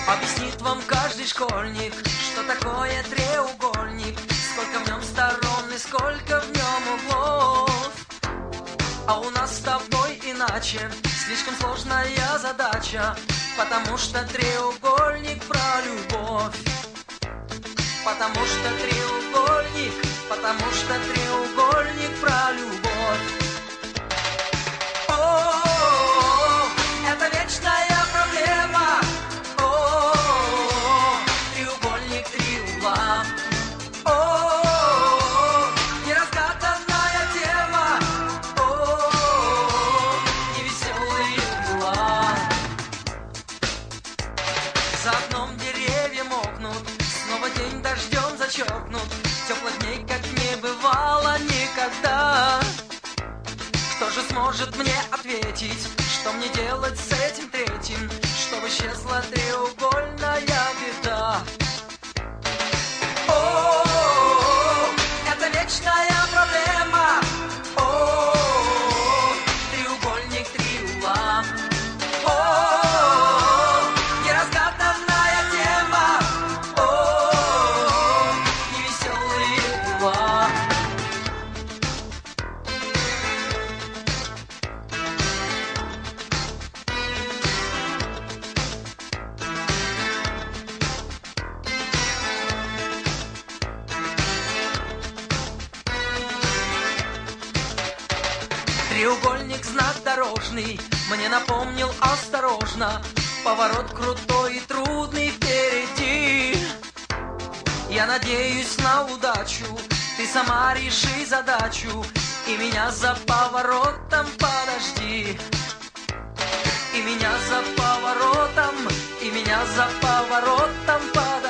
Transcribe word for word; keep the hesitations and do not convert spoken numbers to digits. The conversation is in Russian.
Объяснит вам каждый школьник, что такое треугольник, сколько в нем сторон и сколько в нем углов. А у нас с тобой иначе, слишком сложная задача, потому что треугольник про любовь. Потому что треугольник, потому что треугольник про любовь. О, это вечная проблема. О, треугольник, три угла. О, неразгаданная тема. О, невеселые дела. За окном деревья мокнут, снова день дождем зачеркнут, теплых дней как не бывало никогда. Кто же сможет мне ответить, что мне делать с этим третьим, чтобы исчезла треугольная беда? О, это вечная проблема. О, треугольник, три угла. О, неразгаданная тема. О, невеселые дела. Треугольник, знак дорожный, мне напомнил осторожно, поворот крутой и трудный впереди. Я надеюсь на удачу, ты сама реши задачу, и меня за поворотом подожди. И меня за поворотом, и меня за поворотом подожди.